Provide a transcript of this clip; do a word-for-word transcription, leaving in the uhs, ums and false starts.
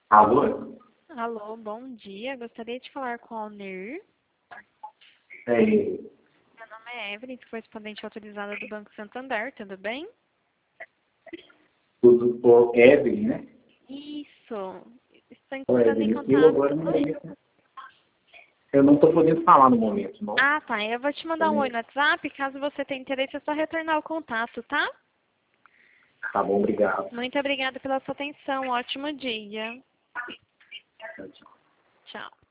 Alô? Alô, bom dia. Gostaria de falar com a Alnir. É, Meu nome é Evelyn, correspondente autorizada do Banco Santander, tudo bem? tudo por Evelyn, né? Isso. Estou Ô, entrando em Evelyn, eu agora contato. não eu não estou podendo falar no momento, não. Ah, tá. Eu vou te mandar um oi no WhatsApp. Caso você tenha interesse, é só retornar o contato, tá? Tá bom, obrigado. Muito obrigada pela sua atenção. Ótimo dia. Tchau, tchau. Tchau.